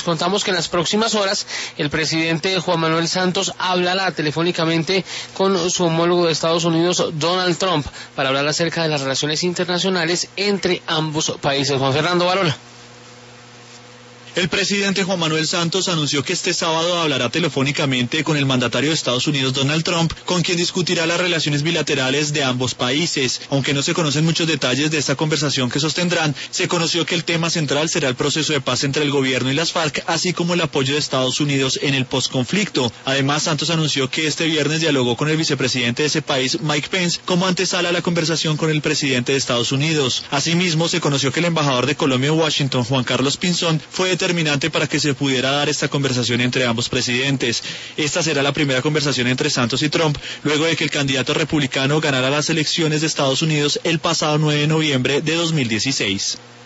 Les contamos que en las próximas horas el presidente Juan Manuel Santos hablará telefónicamente con su homólogo de Estados Unidos, Donald Trump, para hablar acerca de las relaciones internacionales entre ambos países. Juan Fernando Barola. El presidente Juan Manuel Santos anunció que este sábado hablará telefónicamente con el mandatario de Estados Unidos, Donald Trump, con quien discutirá las relaciones bilaterales de ambos países. Aunque no se conocen muchos detalles de esta conversación que sostendrán, se conoció que el tema central será el proceso de paz entre el gobierno y las FARC, así como el apoyo de Estados Unidos en el posconflicto. Además, Santos anunció que este viernes dialogó con el vicepresidente de ese país, Mike Pence, como antesala a la conversación con el presidente de Estados Unidos. Asimismo, se conoció que el embajador de Colombia en Washington, Juan Carlos Pinzón, fue determinante para que se pudiera dar esta conversación entre ambos presidentes. Esta será la primera conversación entre Santos y Trump, luego de que el candidato republicano ganara las elecciones de Estados Unidos el pasado 9 de noviembre de 2016.